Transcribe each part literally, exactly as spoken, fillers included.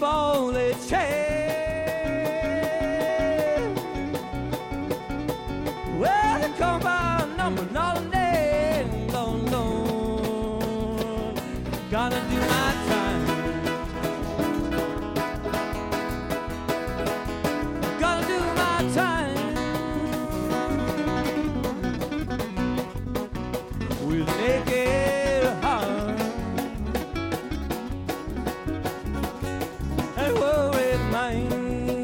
only chance. Well, they come by number, not a name, Lord, Lord. Gonna do my time. Gonna do my time with naked heart and worried mind.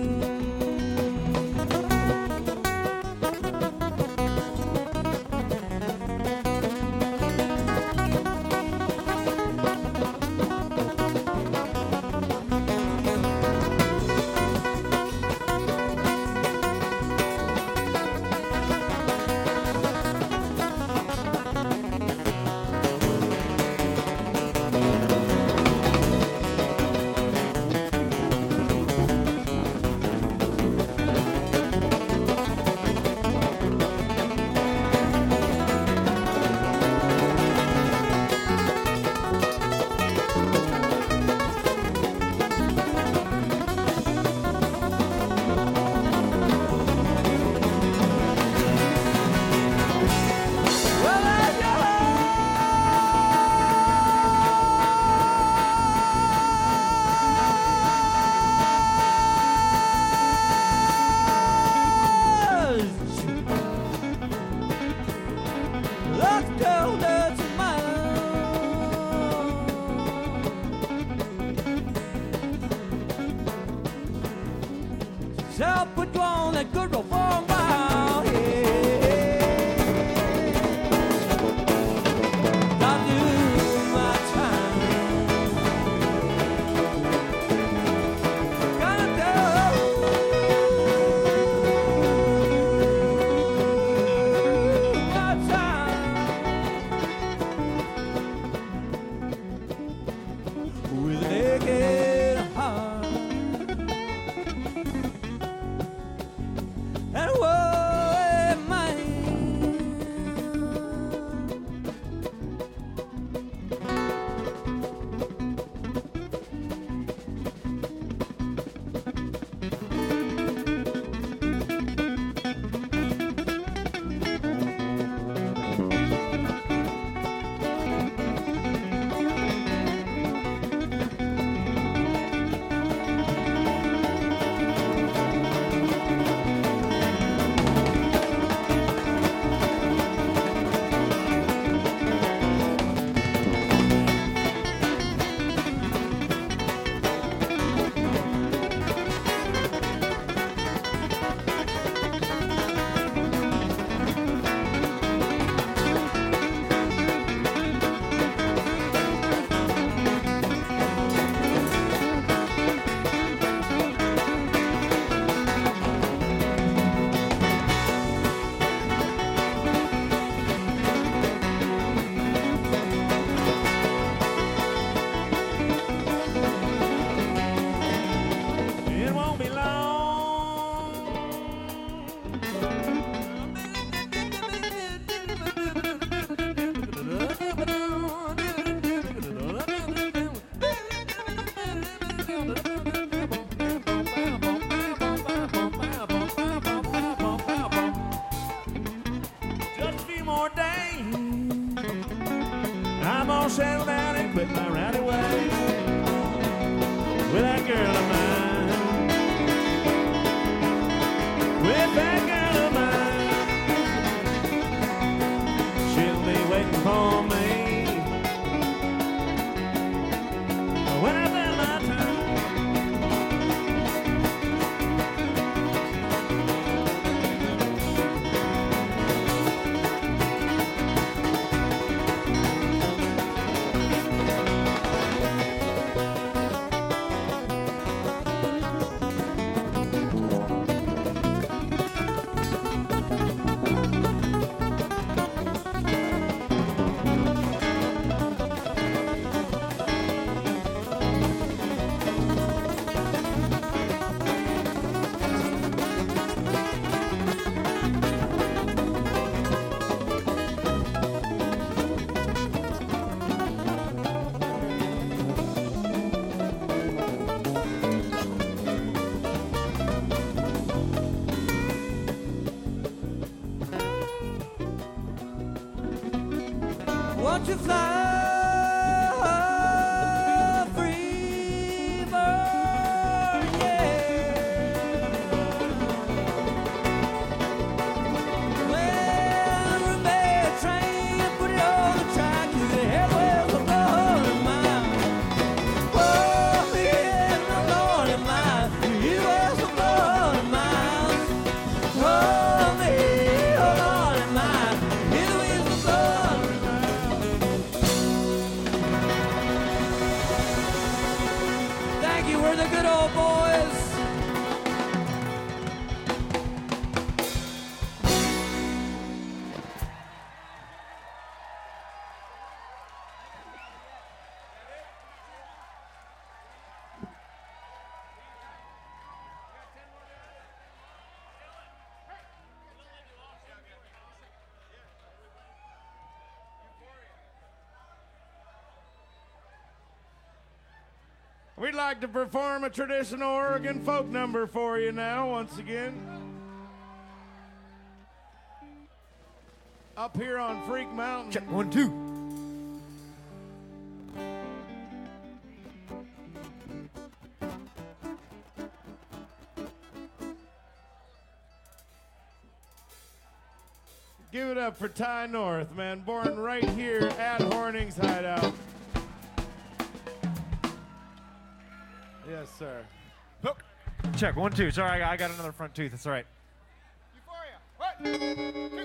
I'll put you on that good road for a while, yeah. I'll do my time. Gotta do my time with a naked heart. And worry mine. I'm gonna settle down and quit my rowdy ways with that girl of mine. With that girl of mine, she'll be waiting for me when I've done my time. to fly, free bird, yeah. Well, a bad train, put it on the track, you can have well for Lord of mine. Oh, yeah, no Lord of mine, you was for Lord of mine. Oh, me, oh Lord of mine, you is for Lord of mine. Thank you, we're the good old boys. We'd like to perform a traditional Oregon folk number for you now, once again. Up here on Freak Mountain. Check one, two. Give it up for Ty North, man. Born right here at Horning's Hideout. Yes, sir. Hook. Check one, two. Sorry, I got, I got another front tooth. It's all right. Euphoria. What?